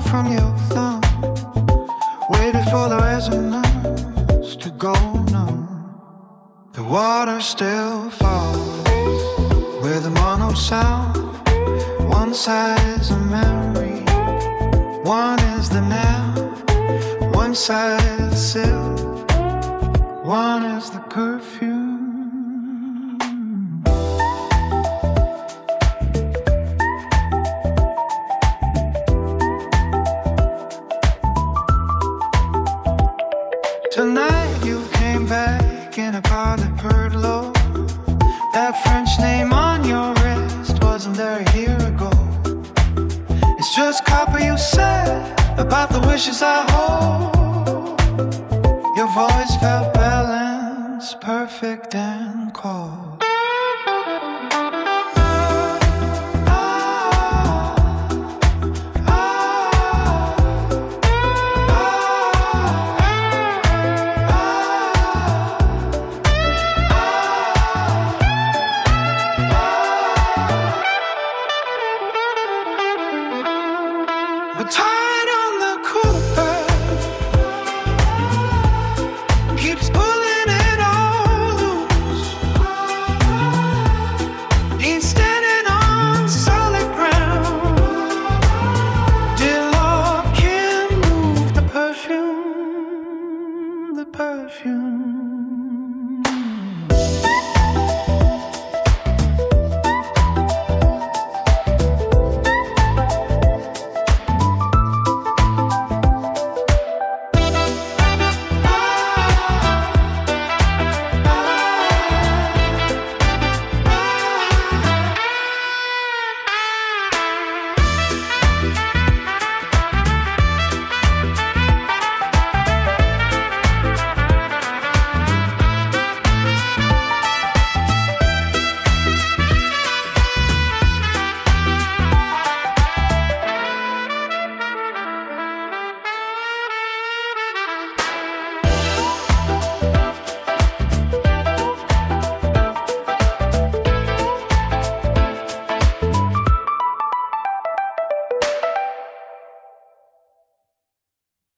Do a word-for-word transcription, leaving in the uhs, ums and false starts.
from your thumb, waited for the resonance to go numb. The water still falls with a mono sound. One side's a memory, one is the now. One side is the silk, one is the curfew. Tonight you came back in a car that purred low. That French name on your wrist wasn't there a year ago. It's just copper you said about the wishes I hold. Your voice felt balanced, perfect